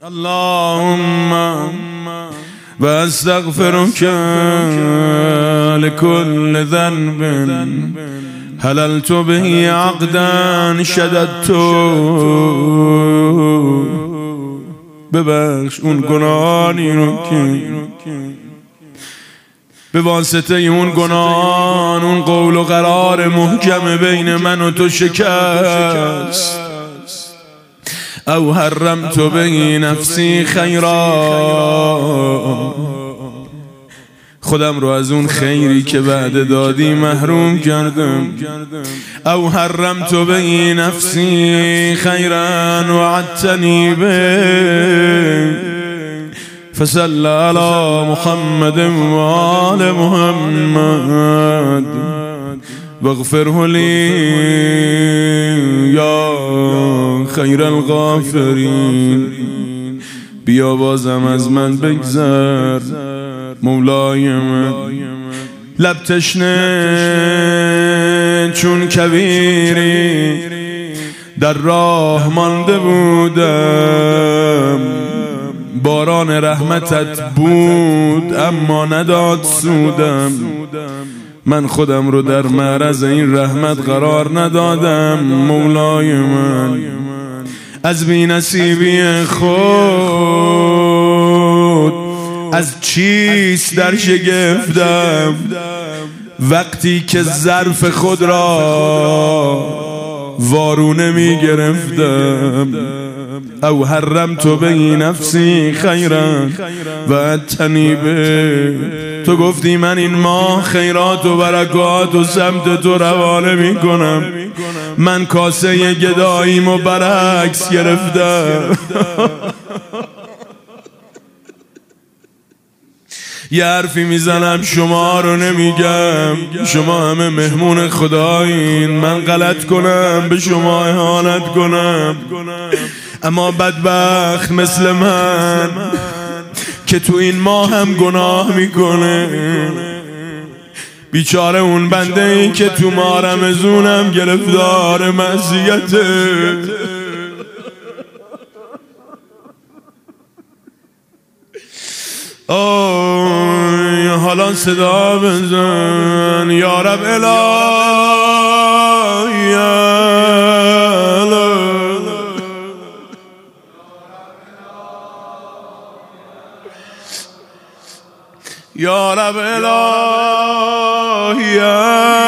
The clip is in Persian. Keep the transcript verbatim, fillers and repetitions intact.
اللهم و استغفرک لكل ذنب حللت به عقدا شددت. ببخش اون گناهانی رو که به واسطه اون گناهان اون قول و قرار محکم بین من و تو شکست. او حرمت به نفسی خیرا، خودم رو از اون خیری که وعده دادی محروم کردم. او حرمت به نفسی خیرا وعدتنی به فصل علی محمد و آل محمد واغفره لی یا خیر الغافرین. بیا بازم از من بگذر مولای من. لب تشنه چون کویری در راه مانده بودم، باران رحمتت بود اما نداد سودم. من خودم رو در معرض این رحمت قرار ندادم مولای من. از بی نصیبی خود از چیست در شگفتم، وقتی که ظرف خود را وارونه می گرفتم. او حرمت به نفسی خیرا و اتنی به. تو گفتی من این ماه خیرات و برکات و سمت تو روانه می کنم، من کاسه گداییم و برعکس گرفتم. یه حرفی میزنم شما رو نمیگم، شما همه مهمون خدایین، من غلط کنم به شما اهانت کنم، اما بدبخت مثل من که تو این ماه هم گناه میکنه. بیچاره اون بنده ای که تو ماه رمضونم گرفتار معصیته. آی حالا صدا بزن یا رب الهی یا رب الهی